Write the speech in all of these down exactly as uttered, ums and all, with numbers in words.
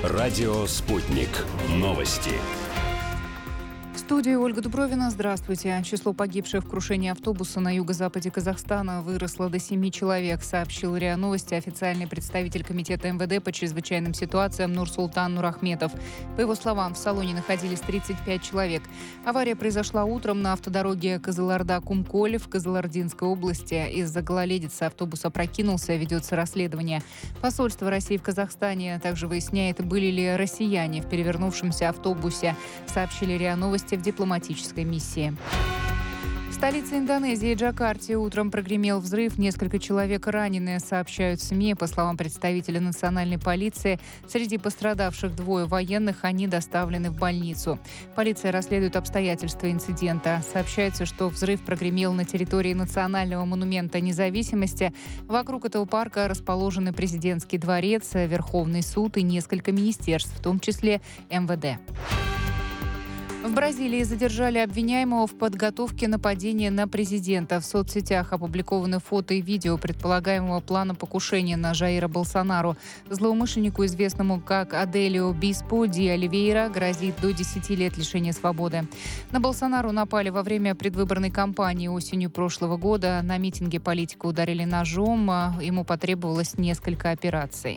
Радио «Спутник». Новости. В студии Ольга Дубровина. Здравствуйте. Число погибших в крушении автобуса на юго-западе Казахстана выросло до семи человек, сообщил РИА Новости официальный представитель Комитета эм вэ дэ по чрезвычайным ситуациям Нурсултан Нурахметов. По его словам, в салоне находились тридцать пять человек. Авария произошла утром на автодороге Кызылорда-Кумколь в Кызылординской области. Из-за гололедицы автобус опрокинулся, ведется расследование. Посольство России в Казахстане также выясняет, были ли россияне в перевернувшемся автобусе, сообщили РИА Новости в дипломатической миссии. В столице Индонезии Джакарте утром прогремел взрыв. Несколько человек ранены, сообщают СМИ. По словам представителя национальной полиции, среди пострадавших двое военных, они доставлены в больницу. Полиция расследует обстоятельства инцидента. Сообщается, что взрыв прогремел на территории Национального монумента независимости. Вокруг этого парка расположены президентский дворец, Верховный суд и несколько министерств, в том числе эм вэ дэ. В Бразилии задержали обвиняемого в подготовке нападения на президента. В соцсетях опубликованы фото и видео предполагаемого плана покушения на Жаира Болсонару. Злоумышленнику, известному как Аделио Биспо ди Оливейра, грозит до десяти лет лишения свободы. На Болсонару напали во время предвыборной кампании осенью прошлого года. На митинге политика ударили ножом. Ему потребовалось несколько операций.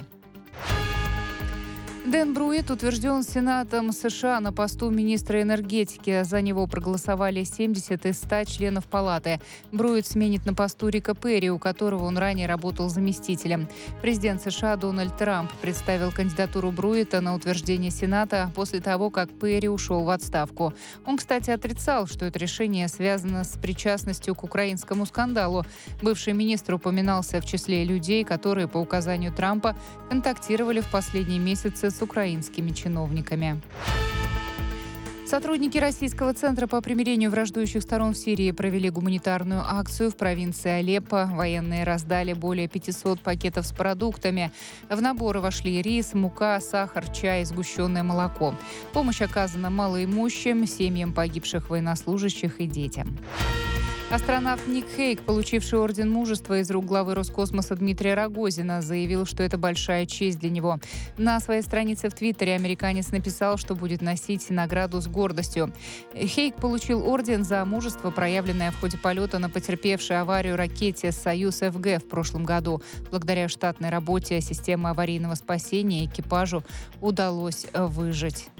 Дэн Бруит утвержден Сенатом США на посту министра энергетики. За него проголосовали семьдесят из ста членов палаты. Бруит сменит на посту Рика Перри, у которого он ранее работал заместителем. Президент США Дональд Трамп представил кандидатуру Бруита на утверждение Сената после того, как Перри ушел в отставку. Он, кстати, отрицал, что это решение связано с причастностью к украинскому скандалу. Бывший министр упоминался в числе людей, которые по указанию Трампа контактировали в последние месяцы с украинскими чиновниками. Сотрудники Российского центра по примирению враждующих сторон в Сирии провели гуманитарную акцию в провинции Алеппо. Военные раздали более пятисот пакетов с продуктами. В наборы вошли рис, мука, сахар, чай, сгущенное молоко. Помощь оказана малоимущим, семьям погибших военнослужащих и детям. Астронавт Ник Хейк, получивший орден мужества из рук главы Роскосмоса Дмитрия Рогозина, заявил, что это большая честь для него. На своей странице в Твиттере американец написал, что будет носить награду с гордостью. Хейк получил орден за мужество, проявленное в ходе полета на потерпевшей аварию ракете «Союз-эф гэ» в прошлом году. Благодаря штатной работе системы аварийного спасения экипажу удалось выжить.